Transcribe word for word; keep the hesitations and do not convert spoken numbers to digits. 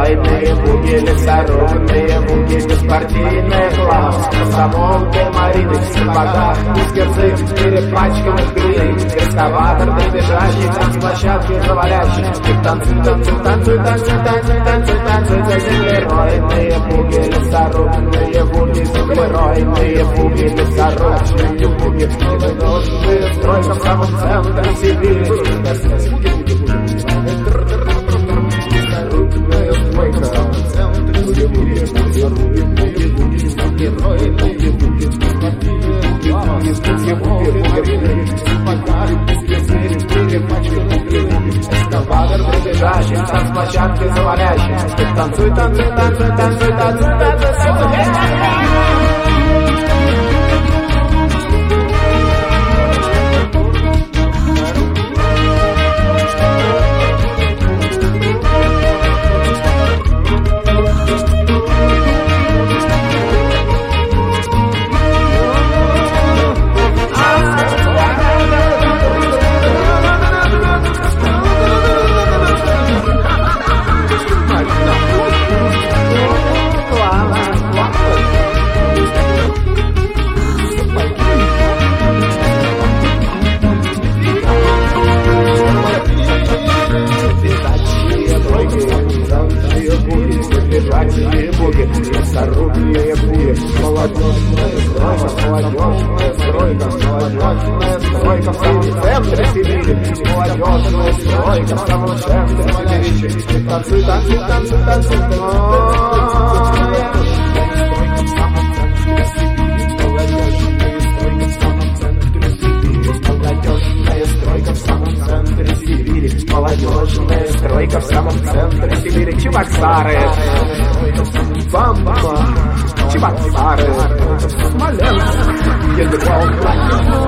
Стройные буги, лесорубные буги, беспартийный класс. На самом Марины в сапогах, из кирзы, перепачканных глиной. Экскаватор добежащий, танцплощадки завалящий. И танцуй, танцуй, танцуй, танцуй, танцуй, танцуй, танцуй за землеройные буги, лесорубные буги, землеройные буги, лесорубные буги. Невыносные стройка в самом центре Сибири. Эскаватор прибежащий, танцплощадки завалящий. Танцуй, танцуй, танцуй, танцуй, танцуй, танцуй. Лесорубные буги, молодежная стройка, молодежная стройка, молодежная стройка в самом центре Сибири, молодежная стройка в самом центре Сибири. Танцуй, танцуй, танцуй, танцуй, молодежная стройка в самом центре Сибири, молодежная стройка в самом центре Сибири. Чебоксары, Бамба, Чебоксары, Смоленск, Ядро,